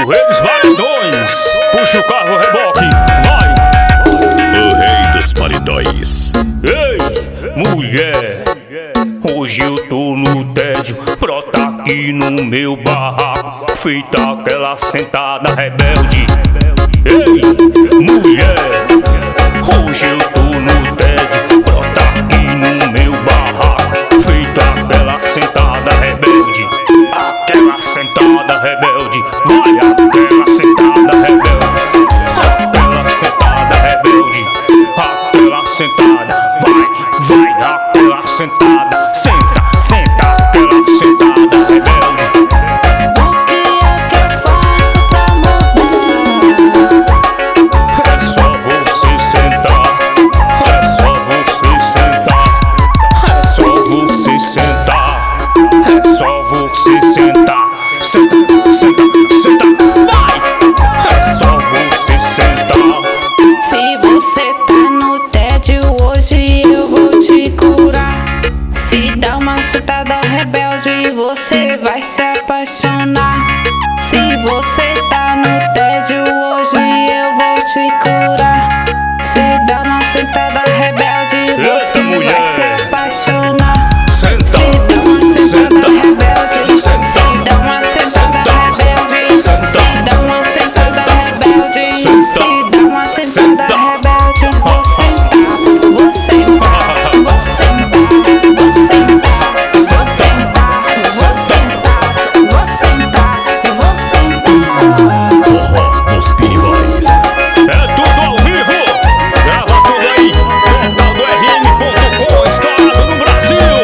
O rei dos paredões, puxa o carro, reboque, vai! O rei dos paredões. Ei, mulher, hoje eu tô no tédio, brota aqui no meu barraco, feita aquela sentada rebelde. Ei, mulher, hoje eu tô no tédio, brota aqui no meu barraco, feita aquela sentada rebelde. Aquela sentada rebelde, vai aquela sentada rebelde. Aquela sentada rebelde, aquela sentada, vai aquela sentada, senta aquela sentada rebelde. O que é que eu faço pra mudar? É só você sentar, é só você sentar, é só você sentar, é só você sentar, senta, vai! É só você sentar. Se você tá no tédio, hoje eu vou te curar. Se dá uma sentada rebelde, você vai se apaixonar. Se você tá no tédio, hoje eu vou te curar. Se dá uma sentada rebelde, você vai se apaixonar. Senta, Se dá uma sentada rebelde, senta, se dá uma sentada rebelde, se dá uma sentada rebelde, se dá uma sentada rebelde, vou sentar, vou sentar, vou sentar, vou sentar, vou sentar, vou sentar, vou sentar. Forró nos Paredões. é tudo ao vivo, grava tudo aí, portal do rm.com, estourado no Brasil.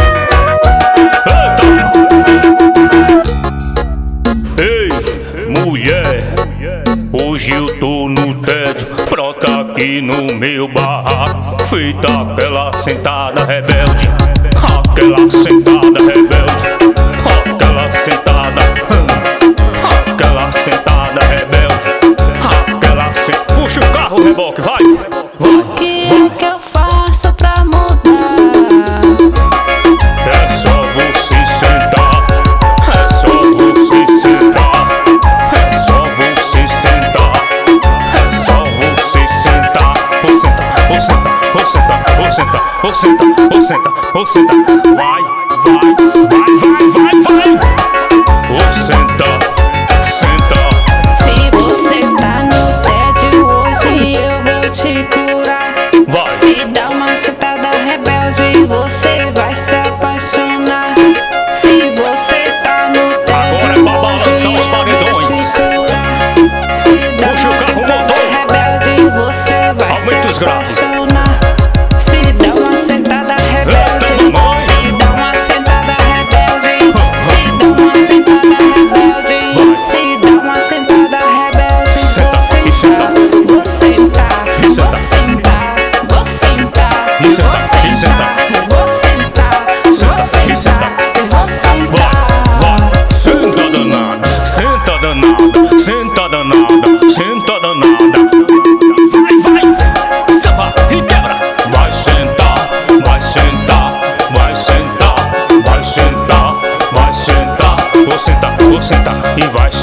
Eita. Ei, mulher, hoje eu tô no tédio, brota aqui no meu barraco, feita aquela sentada rebelde, aquela sentada rebelde, aquela sentada, aquela sentada rebelde, aquela sentada. Puxa o carro, reboque, vai! O que é que eu faço pra mudar? É só você sentar, é só você sentar, é só você sentar, é só você sentar. Vou sentar, vou sentar, vou sentar, vou sentar, vou sentar, vou sentar, vou sentar. Vai! Vou sentar, senta. Se você tá no tédio, hoje eu vou te curar. Vai! Se dá uma sentada rebelde, você vai se apaixonar. Se você tá no Agora é tédio, pra hoje balançar os eu vou paredões. te curar. Se dá Puxa o uma carro, sentada motor. rebelde, você vai se Aumenta os graves. apaixonar. Se dá uma sentada rebelde, Eita, mamãe. se dá uma sentada rebelde, se dá uma sentada rebelde, se dá uma sentada rebelde, vou sentar, vou sentar, vou sentar, vou sentar, vou sentar, vou sentar, vou sentar, Vai! Senta danada, senta danada, senta danada, senta danada. Vai! Samba e quebra! Vai sentar, vai sentar, vai sentar, vai sentar, vai sentar. Vou sentar e vai